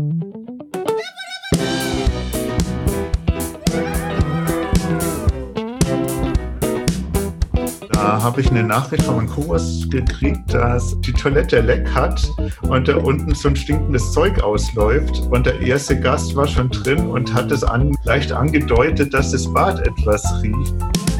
Da habe ich eine Nachricht von meinem Kurs gekriegt, dass die Toilette leck hat und da unten so ein stinkendes Zeug ausläuft. Und der erste Gast war schon drin und hat es leicht angedeutet, dass das Bad etwas riecht.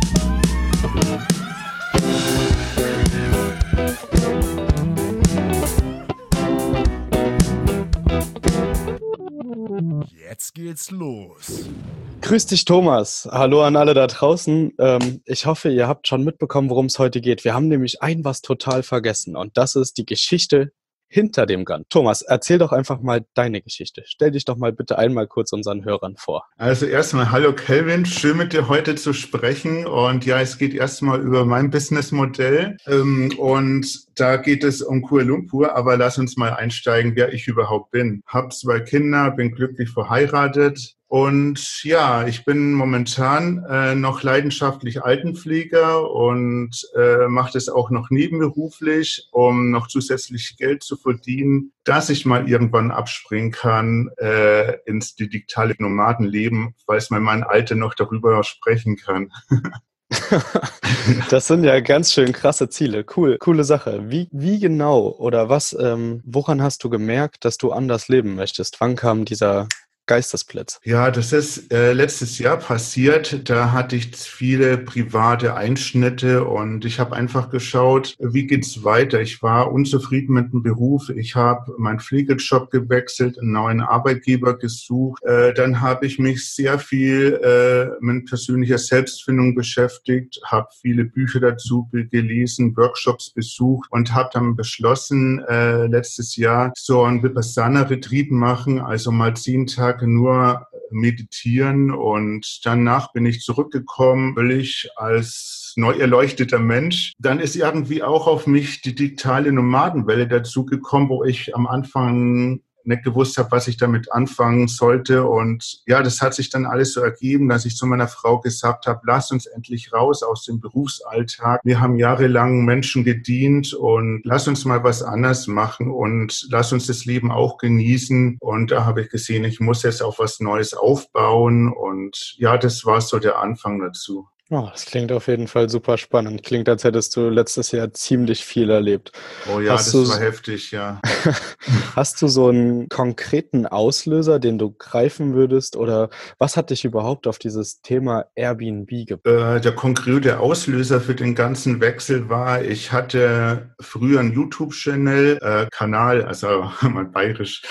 Jetzt geht's los. Grüß dich, Thomas. Hallo an alle da draußen. Ich hoffe, ihr habt schon mitbekommen, worum es heute geht. Wir haben nämlich was total vergessen und das ist die Geschichte hinter dem Gun. Thomas, erzähl doch einfach mal deine Geschichte. Stell dich doch mal bitte einmal kurz unseren Hörern vor. Also erstmal, hallo Kelvin, schön mit dir heute zu sprechen. Und ja, es geht erstmal über mein Businessmodell. Und da geht es um Kuala Lumpur, aber lass uns mal einsteigen, wer ich überhaupt bin. Hab 2 Kinder, bin glücklich verheiratet. Und ja, ich bin momentan noch leidenschaftlich Altenpfleger und mache das auch noch nebenberuflich, um noch zusätzlich Geld zu verdienen, dass ich mal irgendwann abspringen kann ins digitale Nomadenleben, falls mein Mann Alte noch darüber sprechen kann. Das sind ja ganz schön krasse Ziele. Cool, coole Sache. Wie genau oder woran hast du gemerkt, dass du anders leben möchtest? Wann kam dieser Geistesblitz? Ja, das ist letztes Jahr passiert. Da hatte ich viele private Einschnitte und ich habe einfach geschaut, wie geht's weiter. Ich war unzufrieden mit dem Beruf. Ich habe meinen Pflegejob gewechselt, einen neuen Arbeitgeber gesucht. Dann habe ich mich sehr viel mit persönlicher Selbstfindung beschäftigt, habe viele Bücher dazu gelesen, Workshops besucht und habe dann beschlossen, letztes Jahr so ein Vipassana-Retreat machen, also mal 10 Tage nur meditieren und danach bin ich zurückgekommen, völlig als neu erleuchteter Mensch. Dann ist irgendwie auch auf mich die digitale Nomadenwelle dazugekommen, wo ich am Anfang nicht gewusst habe, was ich damit anfangen sollte. Und ja, das hat sich dann alles so ergeben, dass ich zu meiner Frau gesagt habe, lass uns endlich raus aus dem Berufsalltag. Wir haben jahrelang Menschen gedient und lass uns mal was anderes machen und lass uns das Leben auch genießen. Und da habe ich gesehen, ich muss jetzt auch was Neues aufbauen. Und ja, das war so der Anfang dazu. Oh, das klingt auf jeden Fall super spannend. Klingt, als hättest du letztes Jahr ziemlich viel erlebt. Oh ja, das war heftig, ja. Hast du so einen konkreten Auslöser, den du greifen würdest? Oder was hat dich überhaupt auf dieses Thema Airbnb gebracht? Der konkrete Auslöser für den ganzen Wechsel war, ich hatte früher einen YouTube-Channel, Kanal, also mal bayerisch,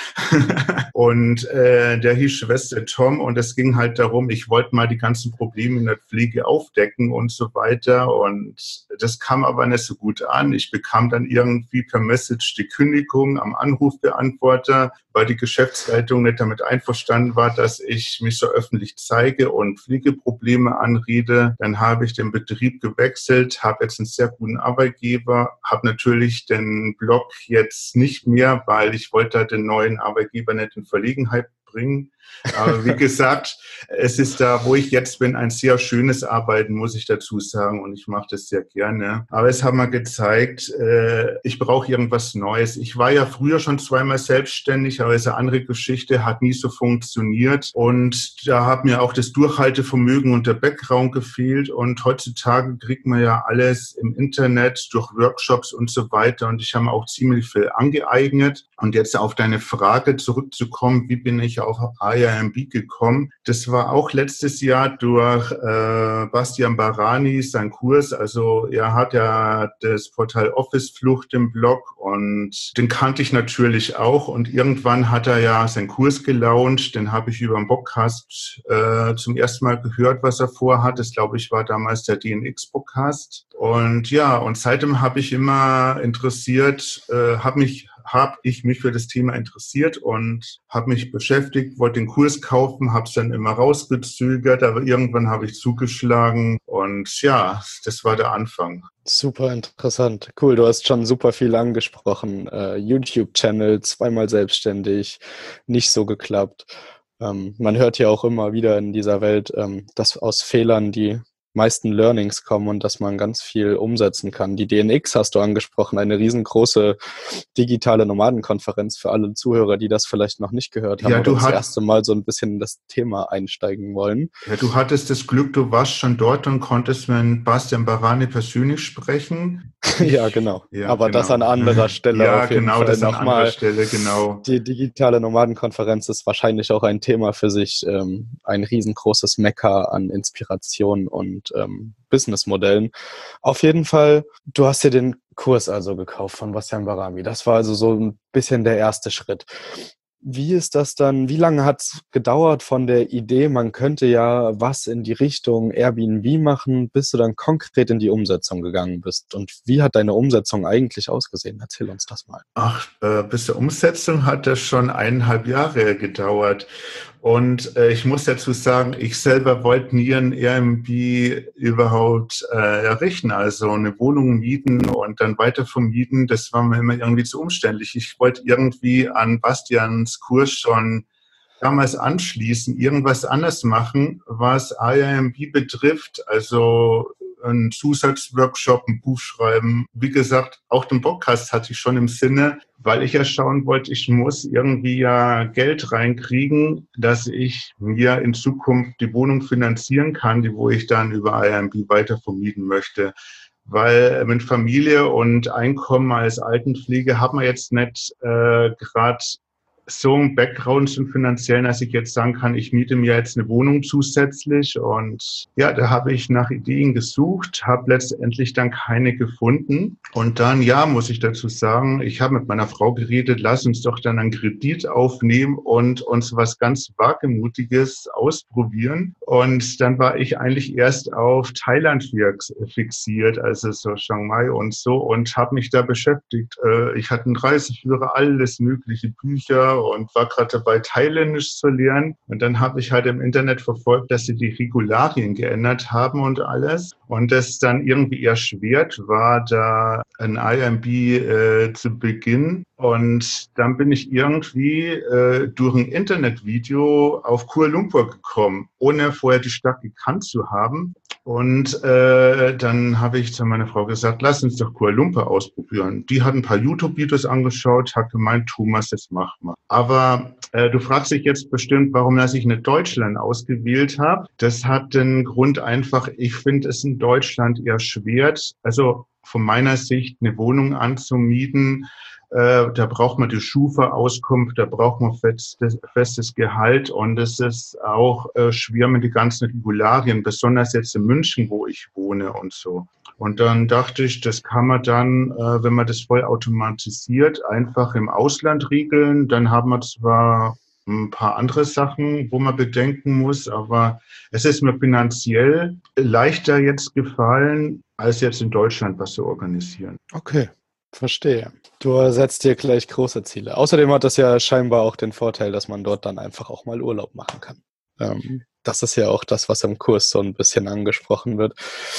und der hieß Schwester Tom und es ging halt darum, ich wollte mal die ganzen Probleme in der Pflege aufdecken und so weiter und das kam aber nicht so gut an. Ich bekam dann irgendwie per Message die Kündigung am Anrufbeantworter, weil die Geschäftsleitung nicht damit einverstanden war, dass ich mich so öffentlich zeige und Pflegeprobleme anrede. Dann habe ich den Betrieb gewechselt, habe jetzt einen sehr guten Arbeitgeber, habe natürlich den Blog jetzt nicht mehr, weil ich wollte den neuen Arbeitgeber nicht in Verlegenheit bringen. Aber wie gesagt, es ist da, wo ich jetzt bin, ein sehr schönes Arbeiten, muss ich dazu sagen. Und ich mache das sehr gerne. Aber es hat mir gezeigt, ich brauche irgendwas Neues. Ich war ja früher schon 2-mal selbstständig, aber es ist eine andere Geschichte, hat nie so funktioniert. Und da hat mir auch das Durchhaltevermögen und der Background gefehlt. Und heutzutage kriegt man ja alles im Internet durch Workshops und so weiter. Und ich habe mir auch ziemlich viel angeeignet. Und jetzt auf deine Frage zurückzukommen, wie bin ich auf Airbnb gekommen? Das war auch letztes Jahr durch Bastian Barani, sein Kurs. Also er hat ja das Portal Office Flucht im Blog und den kannte ich natürlich auch. Und irgendwann hat er ja seinen Kurs gelauncht. Den habe ich über den Podcast zum ersten Mal gehört, was er vorhat. Das, glaube ich, war damals der DNX-Podcast. Und ja, und seitdem habe ich immer habe ich mich für das Thema interessiert und habe mich beschäftigt, wollte den Kurs kaufen, habe es dann immer rausgezögert, aber irgendwann habe ich zugeschlagen und ja, das war der Anfang. Super interessant. Cool, du hast schon super viel angesprochen. YouTube-Channel, 2-mal selbstständig, nicht so geklappt. Man hört ja auch immer wieder in dieser Welt, dass aus Fehlern die meisten Learnings kommen und dass man ganz viel umsetzen kann. Die DNX hast du angesprochen, eine riesengroße digitale Nomadenkonferenz für alle Zuhörer, die das vielleicht noch nicht gehört haben Ja, oder das erste Mal so ein bisschen in das Thema einsteigen wollen. Ja, du hattest das Glück, du warst schon dort und konntest mit Bastian Barani persönlich sprechen. Ja, genau. Ja, aber genau. das an anderer Stelle Ja, auf jeden genau, Fall das an anderer nochmal. Stelle, genau. Die digitale Nomadenkonferenz ist wahrscheinlich auch ein Thema für sich, ein riesengroßes Mekka an Inspiration und Businessmodellen. Auf jeden Fall, du hast dir den Kurs also gekauft von Bastian Barami. Das war also so ein bisschen der erste Schritt. Wie ist das dann, wie lange hat es gedauert von der Idee, man könnte ja was in die Richtung Airbnb machen, bis du dann konkret in die Umsetzung gegangen bist? Und wie hat deine Umsetzung eigentlich ausgesehen? Erzähl uns das mal. Bis zur Umsetzung hat das schon 1,5 Jahre gedauert. Und ich muss dazu sagen, ich selber wollte nie ein Airbnb überhaupt errichten, also eine Wohnung mieten und dann weiter vermieten. Das war mir immer irgendwie zu umständlich. Ich wollte irgendwie an Bastians Kurs schon damals anschließen, irgendwas anders machen, was Airbnb betrifft, also ein Zusatzworkshop, ein Buch schreiben. Wie gesagt, auch den Podcast hatte ich schon im Sinne, weil ich ja schauen wollte, ich muss irgendwie ja Geld reinkriegen, dass ich mir in Zukunft die Wohnung finanzieren kann, die wo ich dann über Airbnb weiter vermieten möchte. Weil mit Familie und Einkommen als Altenpflege hat man jetzt nicht gerade so ein Background zum Finanziellen, dass ich jetzt sagen kann, ich miete mir jetzt eine Wohnung zusätzlich. Und ja, da habe ich nach Ideen gesucht, habe letztendlich dann keine gefunden. Und dann, ja, muss ich dazu sagen, ich habe mit meiner Frau geredet, lass uns doch dann einen Kredit aufnehmen und uns was ganz Wagemutiges ausprobieren. Und dann war ich eigentlich erst auf Thailand fixiert, also so Chiang Mai und so, und habe mich da beschäftigt. Ich hatte einen Reiseführer, alles mögliche, Bücher, und war gerade dabei, Thailändisch zu lernen. Und dann habe ich halt im Internet verfolgt, dass sie die Regularien geändert haben und alles. Und das dann irgendwie erschwert war, da ein Airbnb zu beginnen. Und dann bin ich irgendwie durch ein Internetvideo auf Kuala Lumpur gekommen, ohne vorher die Stadt gekannt zu haben. Und dann habe ich zu meiner Frau gesagt, lass uns doch Kuala Lumpur ausprobieren. Die hat ein paar YouTube-Videos angeschaut, hat gemeint, Thomas, das mach mal. Aber du fragst dich jetzt bestimmt, warum dass ich nicht Deutschland ausgewählt habe. Das hat den Grund einfach, ich finde es in Deutschland eher schwer, also von meiner Sicht eine Wohnung anzumieten. Da braucht man die Schufa-Auskunft, da braucht man festes Gehalt und es ist auch schwer mit den ganzen Regularien, besonders jetzt in München, wo ich wohne und so. Und dann dachte ich, das kann man dann, wenn man das voll automatisiert, einfach im Ausland regeln. Dann haben wir zwar ein paar andere Sachen, wo man bedenken muss, aber es ist mir finanziell leichter jetzt gefallen, als jetzt in Deutschland was zu organisieren. Okay, verstehe. Du setzt dir gleich große Ziele. Außerdem hat das ja scheinbar auch den Vorteil, dass man dort dann einfach auch mal Urlaub machen kann. Das ist ja auch das, was im Kurs so ein bisschen angesprochen wird.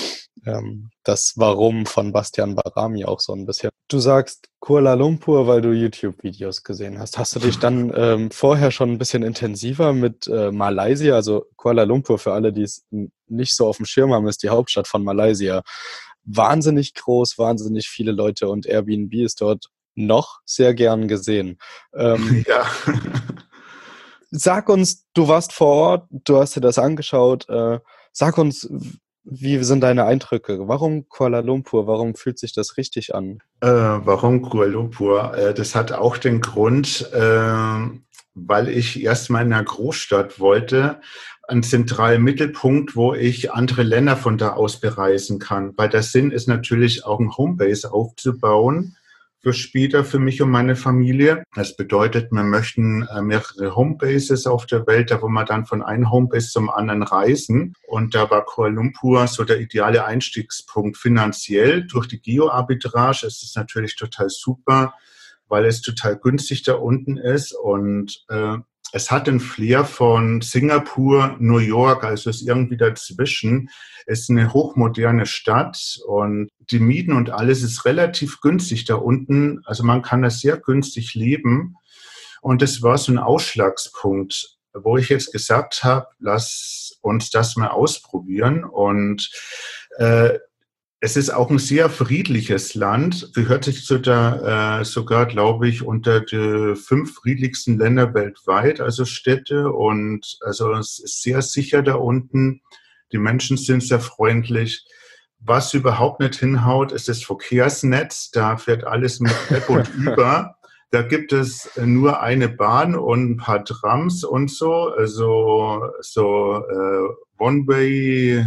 Das Warum von Bastian Barami auch so ein bisschen. Du sagst Kuala Lumpur, weil du YouTube-Videos gesehen hast. Hast du dich dann vorher schon ein bisschen intensiver mit Malaysia, also Kuala Lumpur, für alle, die es nicht so auf dem Schirm haben, ist die Hauptstadt von Malaysia. Wahnsinnig groß, wahnsinnig viele Leute und Airbnb ist dort noch sehr gern gesehen. Ja. Sag uns, du warst vor Ort, du hast dir das angeschaut. Sag uns, wie sind deine Eindrücke? Warum Kuala Lumpur? Warum fühlt sich das richtig an? Warum Kuala Lumpur? Das hat auch den Grund, weil ich erstmal in einer Großstadt wollte, einen zentralen Mittelpunkt, wo ich andere Länder von da aus bereisen kann. Weil der Sinn ist natürlich auch ein Homebase aufzubauen für später für mich und meine Familie. Das bedeutet, wir möchten mehrere Homebases auf der Welt, da wo wir dann von einem Homebase zum anderen reisen. Und da war Kuala Lumpur so der ideale Einstiegspunkt finanziell. Durch die Geo-Arbitrage ist es natürlich total super, weil es total günstig da unten ist und es hat den Flair von Singapur, New York, also ist irgendwie dazwischen. Es ist eine hochmoderne Stadt und die Mieten und alles ist relativ günstig da unten. Also man kann da sehr günstig leben und das war so ein Ausschlagspunkt. wo ich jetzt gesagt habe, lass uns das mal ausprobieren. Und es ist auch ein sehr friedliches Land, gehört sich sogar, glaube ich, unter die 5 friedlichsten Länder weltweit, also Städte. Und also es ist sehr sicher da unten. Die Menschen sind sehr freundlich. Was überhaupt nicht hinhaut, ist das Verkehrsnetz. Da fährt alles mit App und über. Da gibt es nur eine Bahn und ein paar Trams und so. Also One-Way,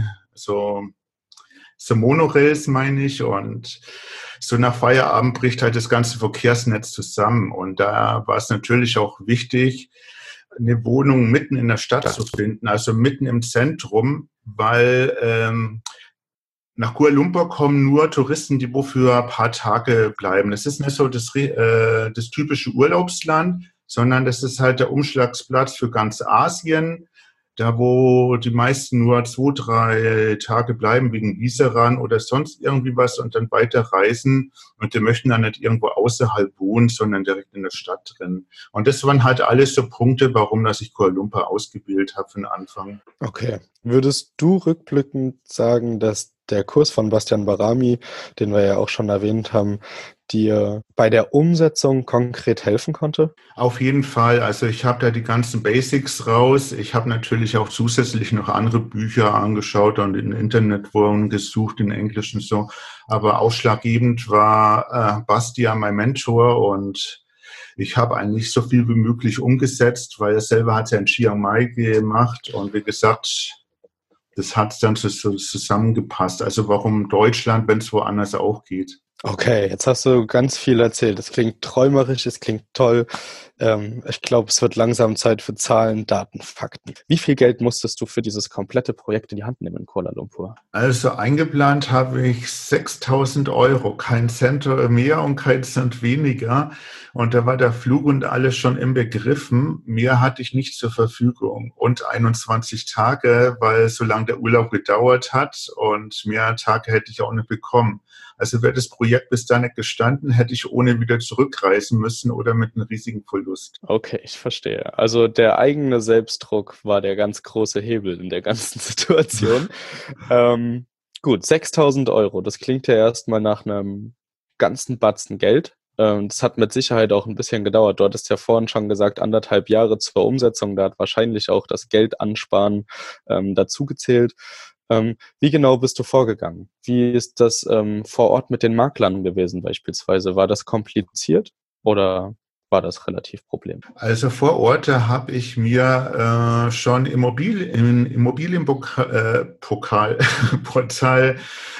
so Monorails meine ich, und so nach Feierabend bricht halt das ganze Verkehrsnetz zusammen. Und da war es natürlich auch wichtig, eine Wohnung mitten in der Stadt zu finden, also mitten im Zentrum, weil nach Kuala Lumpur kommen nur Touristen, die wofür ein paar Tage bleiben. Das ist nicht so das typische Urlaubsland, sondern das ist halt der Umschlagsplatz für ganz Asien, da wo die meisten nur 2, 3 Tage bleiben wegen Visa ran oder sonst irgendwie was und dann weiter reisen. Und die möchten dann nicht irgendwo außerhalb wohnen, sondern direkt in der Stadt drin. Und das waren halt alles so Punkte, warum dass ich Kuala Lumpur ausgewählt habe für den Anfang. Okay. Würdest du rückblickend sagen, dass der Kurs von Bastian Barami, den wir ja auch schon erwähnt haben, dir bei der Umsetzung konkret helfen konnte? Auf jeden Fall. Also ich habe da die ganzen Basics raus. Ich habe natürlich auch zusätzlich noch andere Bücher angeschaut und in Internetforen gesucht, in Englisch und so. Aber ausschlaggebend war Bastian mein Mentor, und ich habe eigentlich so viel wie möglich umgesetzt, weil er selber hat ja in Chiang Mai gemacht, und wie gesagt, das hat dann so zusammengepasst. Also warum Deutschland, wenn es woanders auch geht? Okay, jetzt hast du ganz viel erzählt. Es klingt träumerisch, es klingt toll. Ich glaube, es wird langsam Zeit für Zahlen, Daten, Fakten. Wie viel Geld musstest du für dieses komplette Projekt in die Hand nehmen in Kuala Lumpur? Also eingeplant habe ich 6.000 Euro, kein Cent mehr und kein Cent weniger. Und da war der Flug und alles schon im Begriffen. Mehr hatte ich nicht zur Verfügung. Und 21 Tage, weil so lange der Urlaub gedauert hat, und mehr Tage hätte ich auch nicht bekommen. Also wäre das Projekt bis dahin nicht gestanden, hätte ich ohne wieder zurückreisen müssen oder mit einem riesigen Verlust. Okay, ich verstehe. Also der eigene Selbstdruck war der ganz große Hebel in der ganzen Situation. Gut, 6.000 Euro, das klingt ja erstmal nach einem ganzen Batzen Geld. Das hat mit Sicherheit auch ein bisschen gedauert. Du hattest ja vorhin schon gesagt, 1,5 Jahre zur Umsetzung. Da hat wahrscheinlich auch das Geld ansparen dazu gezählt. Wie genau bist du vorgegangen? Wie ist das vor Ort mit den Maklern gewesen beispielsweise? War das kompliziert oder war das relativ problemlos? Also vor Ort habe ich mir schon Immobilienportal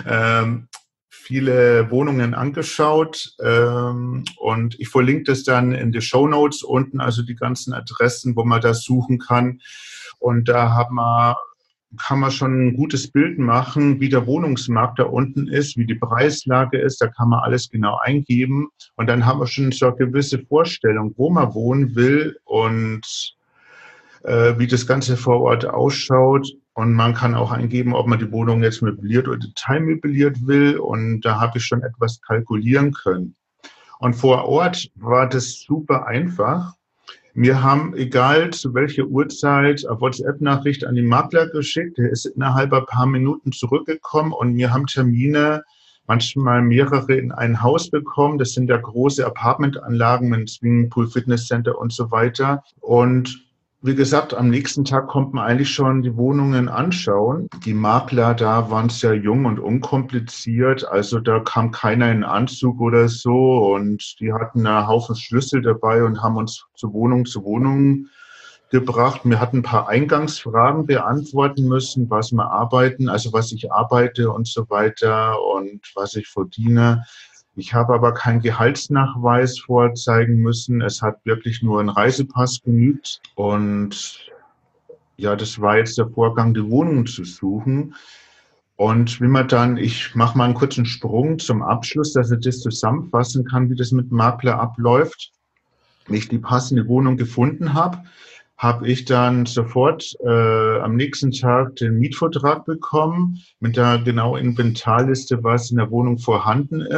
viele Wohnungen angeschaut, und ich verlinke das dann in die Shownotes unten, also die ganzen Adressen, wo man das suchen kann. Und da kann man schon ein gutes Bild machen, wie der Wohnungsmarkt da unten ist, wie die Preislage ist. Da kann man alles genau eingeben. Und dann haben wir schon so eine gewisse Vorstellung, wo man wohnen will und wie das Ganze vor Ort ausschaut. Und man kann auch eingeben, ob man die Wohnung jetzt möbliert oder teilmöbliert will. Und da habe ich schon etwas kalkulieren können. Und vor Ort war das super einfach. Wir haben, egal zu welcher Uhrzeit, eine WhatsApp-Nachricht an den Makler geschickt. Der ist innerhalb ein paar Minuten zurückgekommen, und wir haben Termine, manchmal mehrere in ein Haus bekommen. Das sind ja große Apartmentanlagen mit Swimmingpool, Fitnesscenter und so weiter. Und wie gesagt, am nächsten Tag konnte man eigentlich schon die Wohnungen anschauen. Die Makler da waren sehr jung und unkompliziert. Also da kam keiner in Anzug oder so. Und die hatten einen Haufen Schlüssel dabei und haben uns zu Wohnung gebracht. Wir hatten ein paar Eingangsfragen beantworten müssen, was wir arbeiten, also was ich arbeite und so weiter und was ich verdiene. Ich habe aber keinen Gehaltsnachweis vorzeigen müssen. Es hat wirklich nur ein Reisepass genügt. Und ja, das war jetzt der Vorgang, die Wohnung zu suchen. Und wie man dann, ich mache mal einen kurzen Sprung zum Abschluss, dass ich das zusammenfassen kann, wie das mit dem Makler abläuft. Wenn ich die passende Wohnung gefunden habe, habe ich dann sofort am nächsten Tag den Mietvertrag bekommen mit der genauen Inventarliste, was in der Wohnung vorhanden ist.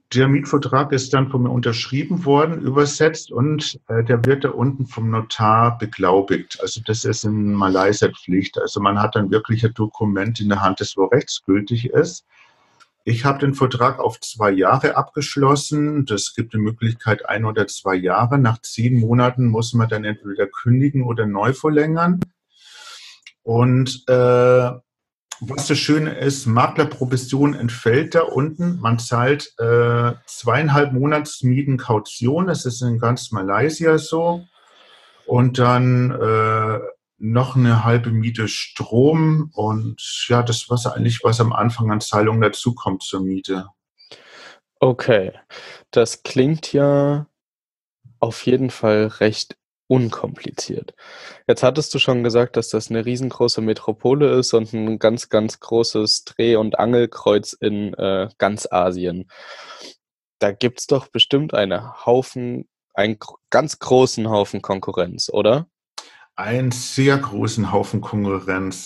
Der Mietvertrag ist dann von mir unterschrieben worden, übersetzt und der wird da unten vom Notar beglaubigt. Also das ist in Malaysia Pflicht. Also man hat dann wirklich ein Dokument in der Hand, das wo rechtsgültig ist. Ich habe den Vertrag auf 2 Jahre abgeschlossen. Das gibt die Möglichkeit 1 oder 2 Jahre. Nach 10 Monaten muss man dann entweder kündigen oder neu verlängern. Und was das Schöne ist, Maklerprovision entfällt da unten. Man zahlt 2,5 Monatsmieten Kaution. Das ist in ganz Malaysia so. Und dann noch eine halbe Miete Strom. Und ja, das war eigentlich, was am Anfang an Zahlung dazukommt zur Miete. Okay, das klingt ja auf jeden Fall recht unkompliziert. Jetzt hattest du schon gesagt, dass das eine riesengroße Metropole ist und ein ganz, ganz großes Dreh- und Angelkreuz in ganz Asien. Da gibt's doch bestimmt einen ganz großen Haufen Konkurrenz, oder? Einen sehr großen Haufen Konkurrenz.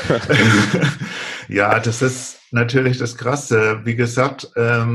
Ja, das ist natürlich das Krasse. Wie gesagt,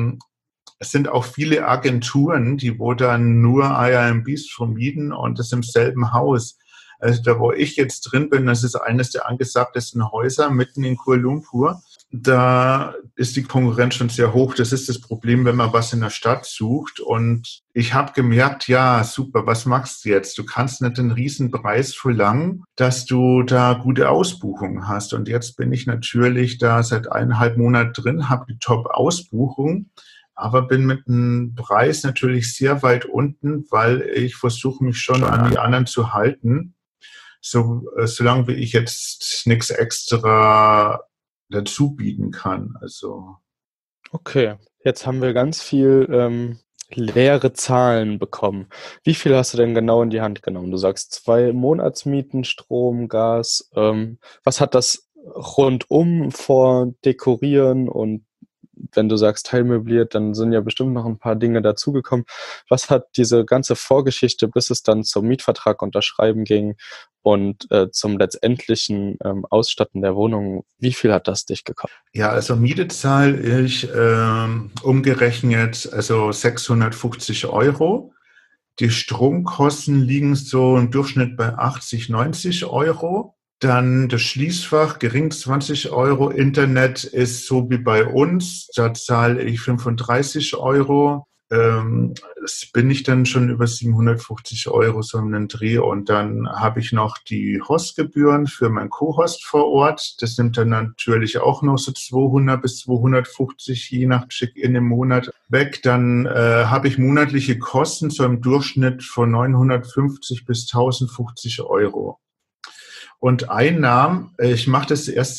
es sind auch viele Agenturen, die wo dann nur Airbnbs vermieten und das im selben Haus. Also da, wo ich jetzt drin bin, das ist eines der angesagtesten Häuser mitten in Kuala Lumpur. Da ist die Konkurrenz schon sehr hoch. Das ist das Problem, wenn man was in der Stadt sucht. Und ich habe gemerkt, ja, super, was machst du jetzt? Du kannst nicht einen riesen Preis verlangen, dass du da gute Ausbuchungen hast. Und jetzt bin ich natürlich da seit 1,5 Monaten drin, habe die Top-Ausbuchung, aber bin mit einem Preis natürlich sehr weit unten, weil ich versuche, mich schon an die anderen zu halten. Solange wie ich jetzt nichts extra dazu bieten kann. Also Okay, jetzt haben wir ganz viel leere Zahlen bekommen. Wie viel hast du denn genau in die Hand genommen? Du sagst 2 Monatsmieten, Strom, Gas. Was hat das rundum vor Dekorieren und wenn du sagst teilmöbliert, dann sind ja bestimmt noch ein paar Dinge dazugekommen. Was hat diese ganze Vorgeschichte, bis es dann zum Mietvertrag unterschreiben ging und zum letztendlichen Ausstatten der Wohnung, wie viel hat das dich gekostet? ja, also Miete zahle ich umgerechnet also 650 Euro. Die Stromkosten liegen so im Durchschnitt bei 80, 90 Euro. Dann das Schließfach, gering 20 Euro. Internet ist so wie bei uns, da zahle ich 35 Euro. Das bin ich dann schon über 750 Euro so in den Dreh. Und dann habe ich noch die Hostgebühren für mein Co-Host vor Ort. Das nimmt dann natürlich auch noch so 200 bis 250 je nach Check-in im Monat weg. Dann habe ich monatliche Kosten so im Durchschnitt von 950 bis 1050 Euro. Und Einnahmen, ich mache das erst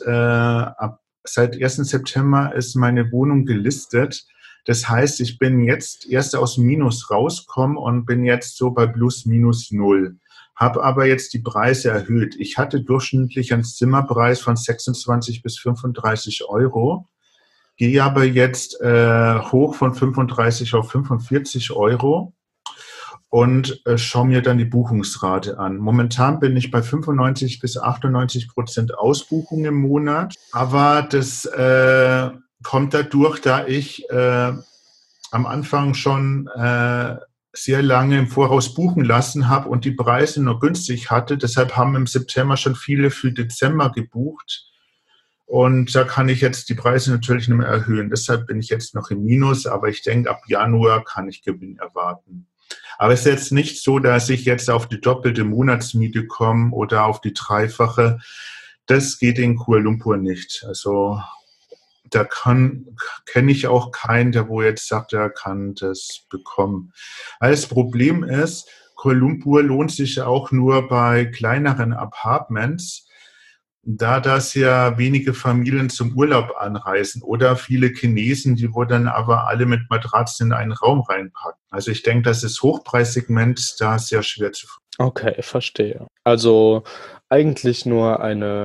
seit 1. September ist meine Wohnung gelistet. Das heißt, ich bin jetzt erst aus Minus rausgekommen und bin jetzt so bei plus minus null. Habe aber jetzt die Preise erhöht. Ich hatte durchschnittlich einen Zimmerpreis von 26 bis 35 Euro. Gehe aber jetzt hoch von 35 auf 45 Euro. Und schaue mir dann die Buchungsrate an. Momentan bin ich bei 95 bis 98% Ausbuchung im Monat. Aber das kommt dadurch, da ich am Anfang schon sehr lange im Voraus buchen lassen habe und die Preise nur günstig hatte. Deshalb haben im September schon viele für Dezember gebucht. Und da kann ich jetzt die Preise natürlich nicht mehr erhöhen. Deshalb bin ich jetzt noch im Minus. Aber ich denke, ab Januar kann ich Gewinn erwarten. Aber es ist jetzt nicht so, dass ich jetzt auf die doppelte Monatsmiete komme oder auf die dreifache. Das geht in Kuala Lumpur nicht. Also da kenne ich auch keinen, der wo jetzt sagt, er kann das bekommen. Weil das Problem ist, Kuala Lumpur lohnt sich ja auch nur bei kleineren Apartments, da das ja wenige Familien zum Urlaub anreisen oder viele Chinesen, die wo dann aber alle mit Matratzen in einen Raum reinpacken. Also ich denke, das ist Hochpreissegment da sehr schwer zu finden. Okay, verstehe. Also eigentlich nur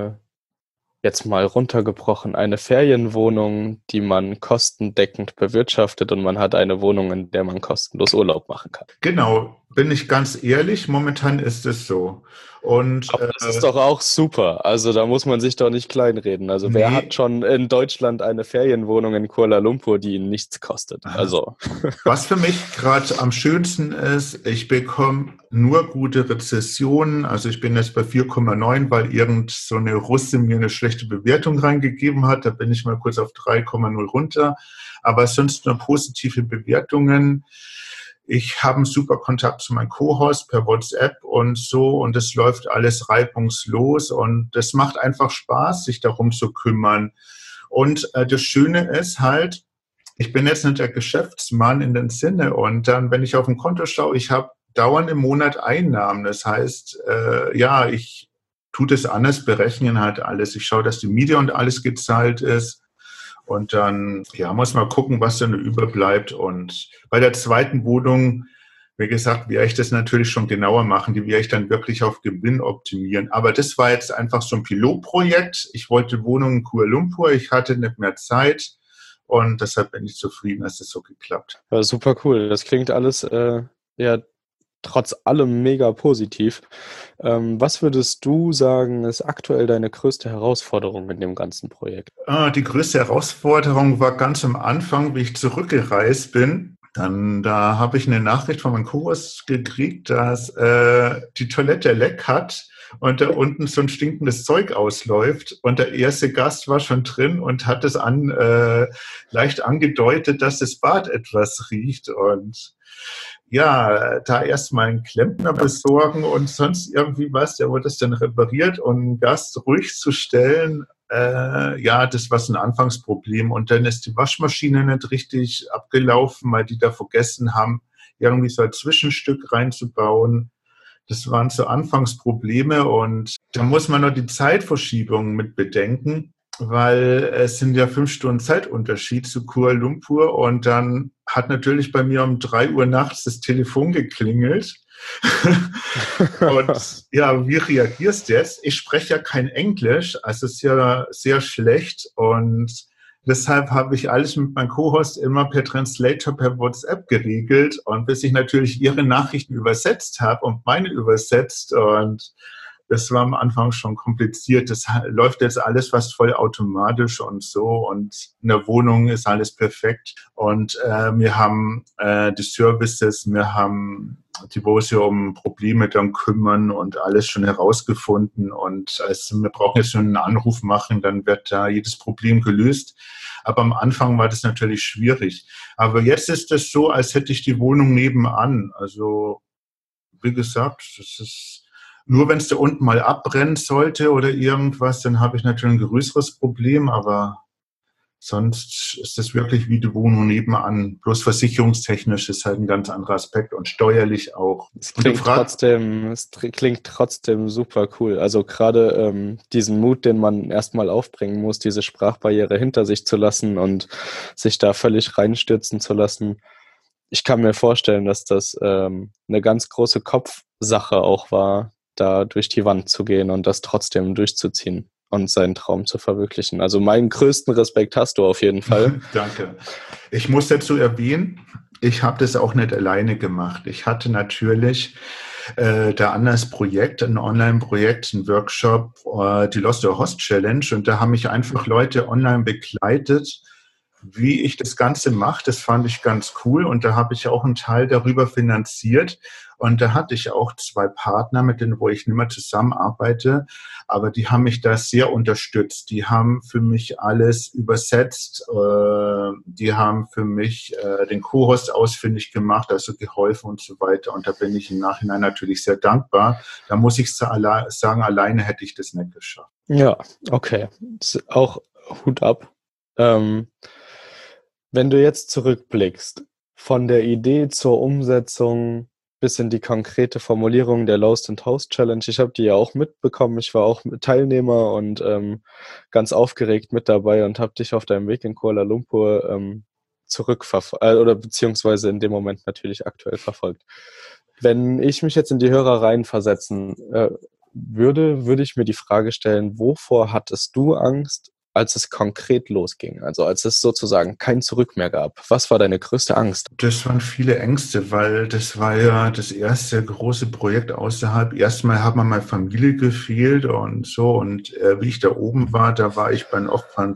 jetzt mal runtergebrochen, eine Ferienwohnung, die man kostendeckend bewirtschaftet und man hat eine Wohnung, in der man kostenlos Urlaub machen kann. Genau. bin ich ganz ehrlich, momentan ist es so. Und Aber das ist doch auch super. Also da muss man sich doch nicht kleinreden. Also wer hat nee, schon in Deutschland eine Ferienwohnung in Kuala Lumpur, die ihn nichts kostet? Also, was für mich gerade am schönsten ist, ich bekomme nur gute Rezessionen. Also ich bin jetzt bei 4,9, weil irgend so eine Russe mir eine schlechte Bewertung reingegeben hat. Da bin ich mal kurz auf 3,0 runter. Aber sonst nur positive Bewertungen. Ich habe einen super Kontakt zu meinem Co-Host per WhatsApp und so und es läuft alles reibungslos und es macht einfach Spaß, sich darum zu kümmern. Und das Schöne ist halt, ich bin jetzt nicht der Geschäftsmann in dem Sinne und dann, wenn ich auf ein Konto schaue, ich habe dauernd im Monat Einnahmen. Das heißt, ja, ich tue das anders, berechnen halt alles. Ich schaue, dass die Miete und alles gezahlt ist. Und dann, ja, muss man gucken, was dann überbleibt. Und bei der zweiten Wohnung, wie gesagt, werde ich das natürlich schon genauer machen. Die werde ich dann wirklich auf Gewinn optimieren. Aber das war jetzt einfach so ein Pilotprojekt. Ich wollte Wohnungen in Kuala Lumpur. Ich hatte nicht mehr Zeit. Und deshalb bin ich zufrieden, dass es so geklappt. ja, super cool. Das klingt alles ja trotz allem mega positiv. Was würdest du sagen, ist aktuell deine größte Herausforderung in dem ganzen Projekt? Die größte Herausforderung war ganz am Anfang, wie ich zurückgereist bin. Dann, da habe ich eine Nachricht von meinem Kurs gekriegt, dass die Toilette leck hat und da unten so ein stinkendes Zeug ausläuft. Und der erste Gast war schon drin und hat es leicht angedeutet, dass das Bad etwas riecht. Und ja, da erstmal einen Klempner besorgen und sonst irgendwie was, der wurde das dann repariert und einen Gast ruhig zu stellen, ja, das war so ein Anfangsproblem. Und dann ist die Waschmaschine nicht richtig abgelaufen, weil die da vergessen haben, irgendwie so ein Zwischenstück reinzubauen. Das waren so Anfangsprobleme und da muss man noch die Zeitverschiebung mit bedenken, weil es sind ja 5 Stunden Zeitunterschied zu Kuala Lumpur und dann hat natürlich bei mir um 3 Uhr nachts das Telefon geklingelt. Und ja, wie reagierst du jetzt? Ich spreche ja kein Englisch, also es ist ja sehr schlecht und deshalb habe ich alles mit meinem Co-Host immer per Translator, per WhatsApp geregelt und bis ich natürlich ihre Nachrichten übersetzt habe und meine übersetzt und das war am Anfang schon kompliziert. Das läuft jetzt alles fast voll automatisch und so und in der Wohnung ist alles perfekt und wir haben die Services, wir haben die, wo sich um Probleme dann kümmern und alles schon herausgefunden und also wir brauchen jetzt nur einen Anruf machen, dann wird da jedes Problem gelöst. Aber am Anfang war das natürlich schwierig. Aber jetzt ist es so, als hätte ich die Wohnung nebenan. Also, wie gesagt, das ist nur, wenn es da unten mal abbrennen sollte oder irgendwas, dann habe ich natürlich ein größeres Problem, aber sonst ist das wirklich wie die Wohnung nebenan. Bloß versicherungstechnisch ist halt ein ganz anderer Aspekt und steuerlich auch. Und du fragst, Es klingt trotzdem super cool. Also gerade diesen Mut, den man erstmal aufbringen muss, diese Sprachbarriere hinter sich zu lassen und sich da völlig reinstürzen zu lassen. Ich kann mir vorstellen, dass das eine ganz große Kopfsache auch war, da durch die Wand zu gehen und das trotzdem durchzuziehen und seinen Traum zu verwirklichen. Also meinen größten Respekt hast du auf jeden Fall. danke. Ich muss dazu erwähnen, ich habe das auch nicht alleine gemacht. Ich hatte natürlich da anderes Projekt, ein Online-Projekt, ein Workshop, die Lost Your Host Challenge. Und da haben mich einfach Leute online begleitet, wie ich das Ganze mache. Das fand ich ganz cool. Und da habe ich auch einen Teil darüber finanziert. Und da hatte ich auch 2 Partner, mit denen, wo ich nicht mehr zusammenarbeite. Aber die haben mich da sehr unterstützt. Die haben für mich alles übersetzt. Die haben für mich den Co-Host ausfindig gemacht, also geholfen und so weiter. Und da bin ich im Nachhinein natürlich sehr dankbar. Da muss ich sagen, alleine hätte ich das nicht geschafft. Ja, okay. Das ist auch Hut ab. Ähm, Wenn du jetzt zurückblickst, von der Idee zur Umsetzung bis in die konkrete Formulierung der Lost and Host Challenge, ich habe die ja auch mitbekommen, ich war auch Teilnehmer und ganz aufgeregt mit dabei und habe dich auf deinem Weg in Kuala Lumpur oder beziehungsweise in dem Moment natürlich aktuell verfolgt. Wenn ich mich jetzt in die Hörer reinversetzen würde ich mir die Frage stellen, wovor hattest du Angst als es konkret losging? Also als es sozusagen kein Zurück mehr gab. Was war deine größte Angst? Das waren viele Ängste, weil das war ja das erste große Projekt außerhalb. Erstmal hat mir meine Familie gefehlt und so. Und wie ich da oben war, da war ich beim Auffahren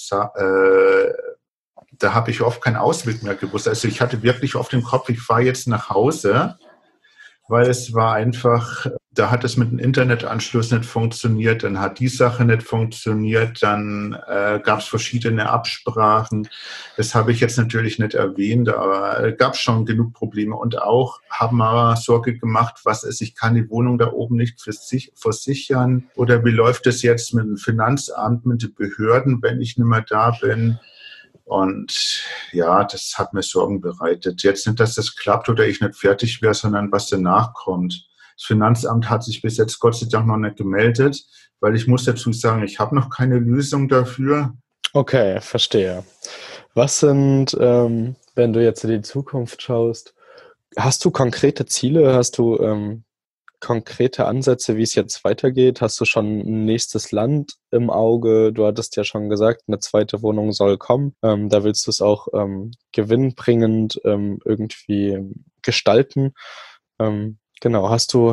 da habe ich oft keinen Ausweg mehr gewusst. Also ich hatte wirklich oft im Kopf, ich fahre jetzt nach Hause, weil es war einfach, da hat es mit dem Internetanschluss nicht funktioniert, dann hat die Sache nicht funktioniert, dann gab es verschiedene Absprachen. Das habe ich jetzt natürlich nicht erwähnt, aber gab es schon genug Probleme. Und auch haben wir Sorge gemacht, was ist, ich kann die Wohnung da oben nicht versichern oder wie läuft es jetzt mit dem Finanzamt, mit den Behörden, wenn ich nicht mehr da bin. Und ja, das hat mir Sorgen bereitet. Jetzt nicht, dass das klappt oder ich nicht fertig wäre, sondern was danach kommt. Das Finanzamt hat sich bis jetzt Gott sei Dank noch nicht gemeldet, weil ich muss dazu sagen, ich habe noch keine Lösung dafür. Okay, verstehe. Was sind, wenn du jetzt in die Zukunft schaust, hast du konkrete Ziele? Hast du konkrete Ansätze, wie es jetzt weitergeht? Hast du schon ein nächstes Land im Auge? Du hattest ja schon gesagt, eine zweite Wohnung soll kommen. Da willst du es auch gewinnbringend irgendwie gestalten. Genau,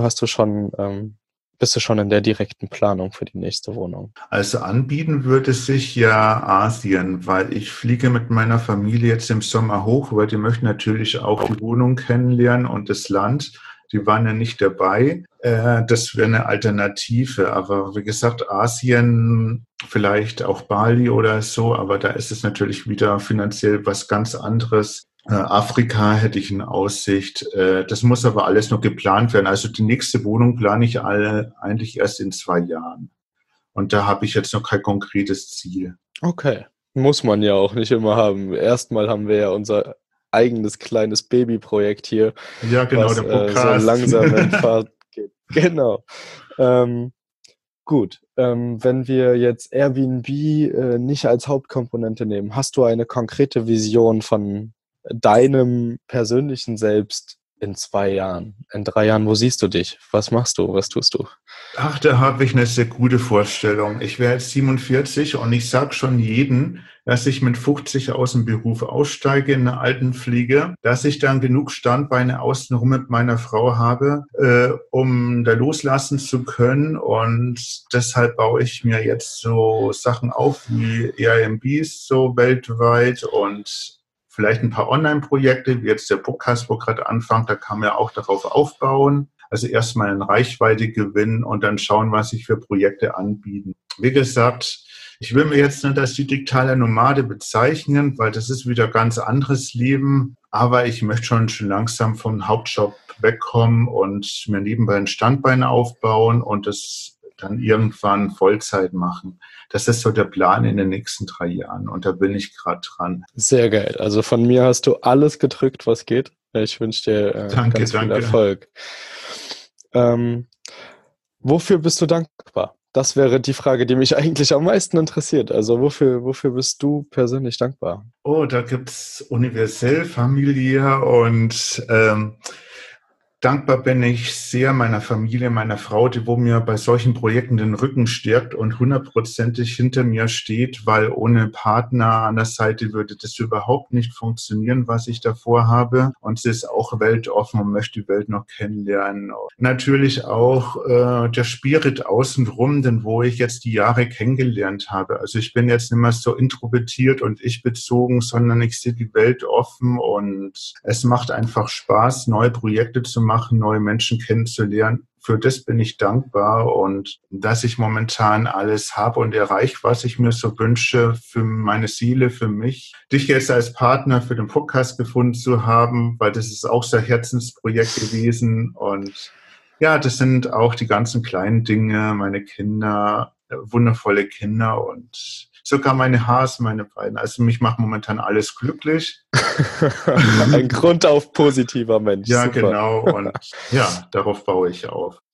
bist du schon in der direkten Planung für die nächste Wohnung? Also anbieten würde sich ja Asien, weil ich fliege mit meiner Familie jetzt im Sommer hoch, weil die möchten natürlich auch die Wohnung kennenlernen und das Land. Die waren ja nicht dabei. Das wäre eine Alternative. Aber wie gesagt, Asien, vielleicht auch Bali oder so, aber da ist es natürlich wieder finanziell was ganz anderes. Afrika hätte ich in Aussicht. Das muss aber alles noch geplant werden. Also die nächste Wohnung plane ich eigentlich erst in 2 Jahren. Und da habe ich jetzt noch kein konkretes Ziel. Okay. Muss man ja auch nicht immer haben. Erstmal haben wir ja unser eigenes kleines Babyprojekt hier, ja, genau, was der Podcast. so langsam in Fahrt geht. Genau. Gut, wenn wir jetzt Airbnb nicht als Hauptkomponente nehmen, hast du eine konkrete Vision von deinem persönlichen Selbst in 2 Jahren, in 3 Jahren? Wo siehst du dich? Was machst du? Was tust du? Ach, da habe ich eine sehr gute Vorstellung. Ich wäre jetzt 47 und ich sage schon jedem, dass ich mit 50 aus dem Beruf aussteige in der Altenpflege, dass ich dann genug Standbeine außenrum mit meiner Frau habe, um da loslassen zu können. Und deshalb baue ich mir jetzt so Sachen auf wie Airbnbs so weltweit und vielleicht ein paar Online-Projekte, wie jetzt der Podcast, wo gerade anfängt, da kann man ja auch darauf aufbauen. Also erstmal eine Reichweite gewinnen und dann schauen, was sich für Projekte anbieten. Wie gesagt, ich will mir jetzt nicht als die digitale Nomade bezeichnen, weil das ist wieder ganz anderes Leben. Aber ich möchte schon langsam vom Hauptjob wegkommen und mir nebenbei ein Standbein aufbauen und das dann irgendwann Vollzeit machen. Das ist so der Plan in den nächsten 3 Jahren und da bin ich gerade dran. Sehr geil. Also von mir hast du alles gedrückt, was geht. Ich wünsche dir ganz viel Erfolg. Wofür bist du dankbar? Das wäre die Frage, die mich eigentlich am meisten interessiert. Also wofür bist du persönlich dankbar? Oh, da gibt's universell, familiär und dankbar bin ich sehr meiner Familie, meiner Frau, die wo mir bei solchen Projekten den Rücken stärkt und 100%ig hinter mir steht, weil ohne Partner an der Seite würde das überhaupt nicht funktionieren, was ich davor habe. Und sie ist auch weltoffen und möchte die Welt noch kennenlernen. Natürlich auch der Spirit außenrum, denn wo ich jetzt die Jahre kennengelernt habe. Also ich bin jetzt nicht mehr so introvertiert und ich bezogen, sondern ich sehe die Welt offen und es macht einfach Spaß, neue Projekte zu machen, neue Menschen kennenzulernen. Für das bin ich dankbar und dass ich momentan alles habe und erreiche, was ich mir so wünsche für meine Seele, für mich. Dich jetzt als Partner für den Podcast gefunden zu haben, weil das ist auch so ein Herzensprojekt gewesen und ja, das sind auch die ganzen kleinen Dinge, meine Kinder, wundervolle Kinder und sogar meine Hasen, meine beiden. Also mich macht momentan alles glücklich. Ein grundauf positiver Mensch. Ja, super. genau. Und ja, darauf baue ich auf.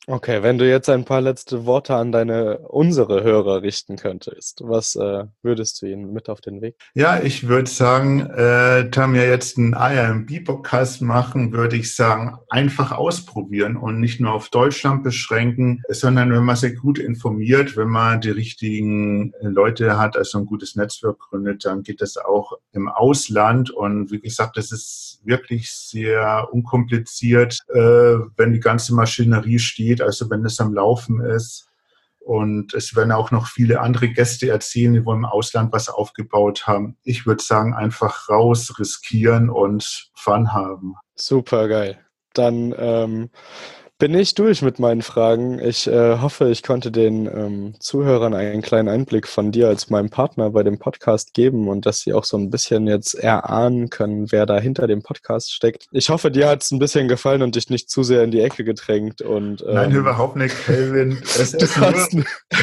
Okay, wenn du jetzt ein paar letzte Worte an unsere Hörer richten könntest, was würdest du ihnen mit auf den Weg? Ja, ich würde sagen, da wir jetzt einen IMB-Podcast machen, würde ich sagen, einfach ausprobieren und nicht nur auf Deutschland beschränken, sondern wenn man sich gut informiert, wenn man die richtigen Leute hat, also ein gutes Netzwerk gründet, dann geht das auch im Ausland. Und wie gesagt, das ist wirklich sehr unkompliziert, wenn die ganze Maschinerie steht, also wenn es am Laufen ist. Und es werden auch noch viele andere Gäste erzählen, die wohl im Ausland was aufgebaut haben. Ich würde sagen, einfach raus, riskieren und Fun haben. Super geil. Dann bin ich durch mit meinen Fragen. Ich hoffe, ich konnte den Zuhörern einen kleinen Einblick von dir als meinem Partner bei dem Podcast geben und dass sie auch so ein bisschen jetzt erahnen können, wer da hinter dem Podcast steckt. Ich hoffe, dir hat es ein bisschen gefallen und dich nicht zu sehr in die Ecke gedrängt. Und, Nein, überhaupt nicht, Kelvin. Es ist nur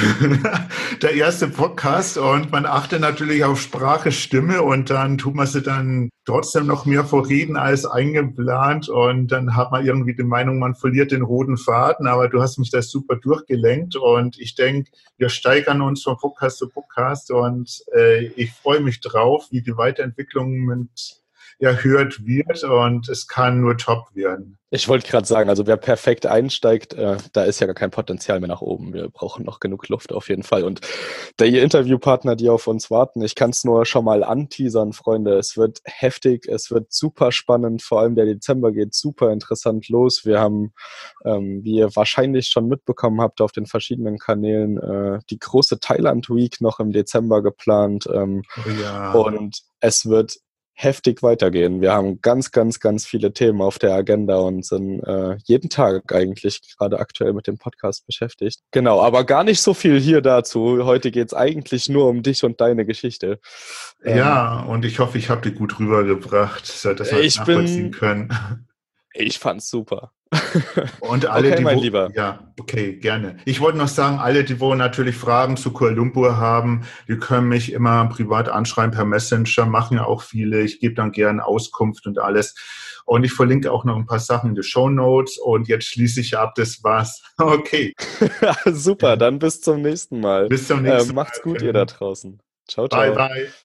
der erste Podcast und man achtet natürlich auf Sprache, Stimme und dann tut man sie dann trotzdem noch mehr vorreden als eingeplant und dann hat man irgendwie die Meinung, man verliert den roten Faden, aber du hast mich da super durchgelenkt und ich denke, wir steigern uns von Podcast zu Podcast und ich freue mich drauf, wie die Weiterentwicklung mit erhört wird und es kann nur top werden. Ich wollte gerade sagen, also wer perfekt einsteigt, da ist ja gar kein Potenzial mehr nach oben. Wir brauchen noch genug Luft auf jeden Fall. Und die Interviewpartner, die auf uns warten, ich kann es nur schon mal anteasern, Freunde. Es wird heftig, es wird super spannend. Vor allem der Dezember geht super interessant los. Wir haben, wie ihr wahrscheinlich schon mitbekommen habt, auf den verschiedenen Kanälen die große Thailand Week noch im Dezember geplant. Ja. Und es wird heftig weitergehen. Wir haben ganz, ganz, ganz viele Themen auf der Agenda und sind jeden Tag eigentlich gerade aktuell mit dem Podcast beschäftigt. Genau, aber gar nicht so viel hier dazu. Heute geht es eigentlich nur um dich und deine Geschichte. Ja, und ich hoffe, ich habe die gut rübergebracht, dass wir es nachvollziehen können. Ich fand's super. Und alle, okay, die mein Lieber. Ja, okay, gerne. Ich wollte noch sagen, alle, die wo natürlich Fragen zu Kuala Lumpur haben, die können mich immer privat anschreiben per Messenger, machen ja auch viele. Ich gebe dann gerne Auskunft und alles. Und ich verlinke auch noch ein paar Sachen in die Shownotes. Und jetzt schließe ich ab, das war's. Okay. Super, dann bis zum nächsten Mal. Bis zum nächsten Mal. Macht's gut, ihr da draußen. Ciao, ciao. Bye, bye.